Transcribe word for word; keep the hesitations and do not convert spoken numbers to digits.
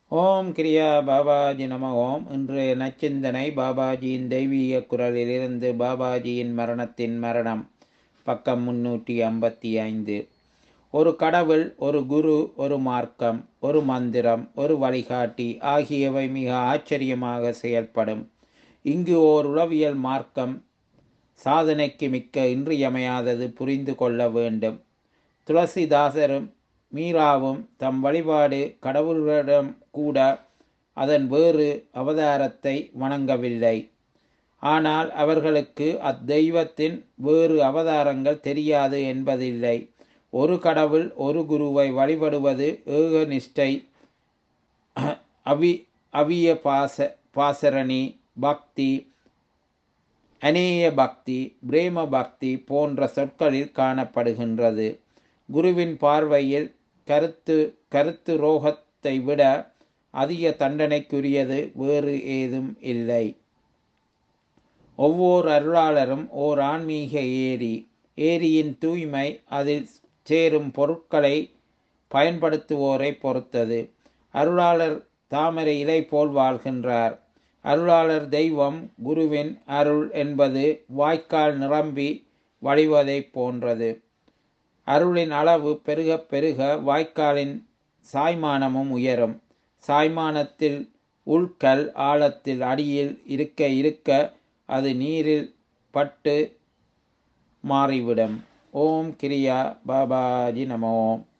ஓம் கிரியா பாபாஜி நம ஓம். இன்றைய நச்சிந்தனை பாபாஜியின் தெய்வீக குரலிலிருந்து. பாபாஜியின் மரணத்தின் மரணம், பக்கம் முன்னூற்றி ஐம்பத்தி ஐந்து. ஒரு கடவுள், ஒரு குரு, ஒரு மார்க்கம், ஒரு மந்திரம், ஒரு வழிகாட்டி ஆகியவை மிக ஆச்சரியமாக செயல்படும். இங்கு ஓர் உளவியல் மார்க்கம் சாதனைக்கு மிக்க இன்றியமையாதது புரிந்து கொள்ள வேண்டும். துளசிதாசரும் மீராவும் தம் வழிபாடு கடவுளிடம் கூட அதன் வேறு அவதாரத்தை வணங்கவில்லை. ஆனால் அவர்களுக்கு அத்தெய்வத்தின் வேறு அவதாரங்கள் தெரியாது என்பதில்லை. ஒரு கடவுள், ஒரு குருவை வழிபடுவது ஏக நிஷ்டை, அவி அவிய பாச பாசரணி பக்தி, அநேய பக்தி, பிரேம பக்தி போன்ற சொற்களில் காணப்படுகின்றது. குருவின் பார்வையில் கருத்து கருத்து ரோகத்தை விட அதிக தண்டனைக்குரியது வேறு ஏதும் இல்லை. ஒவ்வொரு அருளாளரும் ஓர் ஆன்மீக ஏரி. ஏரியின் தூய்மை அதில் சேரும் பொருட்களை பயன்படுத்துவோரை பொறுத்தது. அருளாளர் தாமரை இலை போல் வாழ்கின்றார். அருளாளர் தெய்வம். குருவின் அருள் என்பது வாய்க்கால் நிரம்பி வழிவதை போன்றது. அருளின் அளவு பெருக பெருக வாய்க்காலின் சாய்மானமும் உயரும். சாய்மானத்தில் உள்கல் ஆழத்தில் அடியில் இருக்க இருக்க அது நீரில் பட்டு மாறிவிடும். ஓம் கிரியா பாபாஜி நமோ.